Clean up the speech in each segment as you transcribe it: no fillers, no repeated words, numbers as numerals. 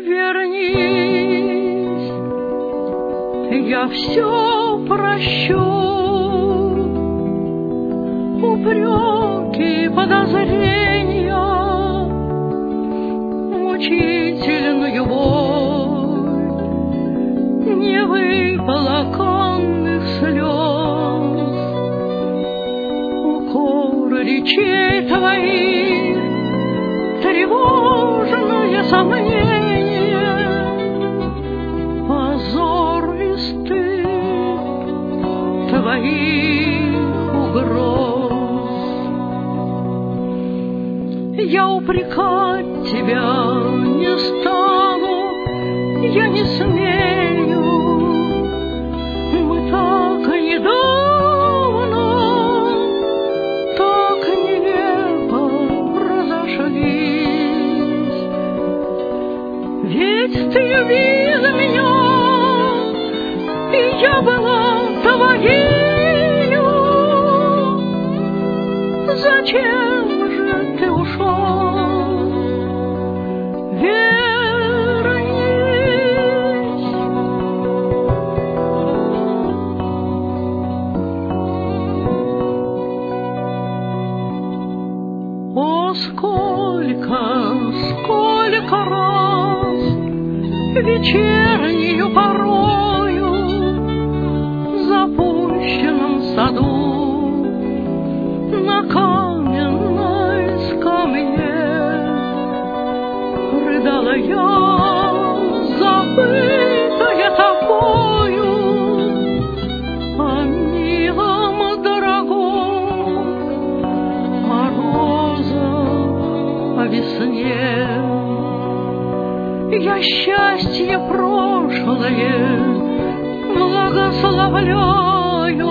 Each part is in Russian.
Вернись, я все прощу. Упреки, подозрения, мучительную боль, невыплаканных слез, укоры речей твоих, тревожное сомнение, позор и стыд твоих угроз. Я упрекать тебя не стану, я не смею. Мы так недавно, так нелепо разошлись. Ведь ты любила меня, и я была твоею. Зачем же ты ушел? Вернись. О, сколько раз вечернею порою в запущенном саду на каменной скамье рыдала я, забытая тобою, о милом дорогом, о розах, о весне. Я счастье прошлое благословляю.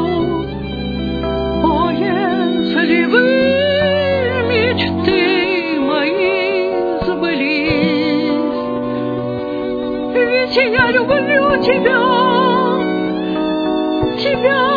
О, если бы мечты мои сбылись, ведь я люблю тебя, тебя.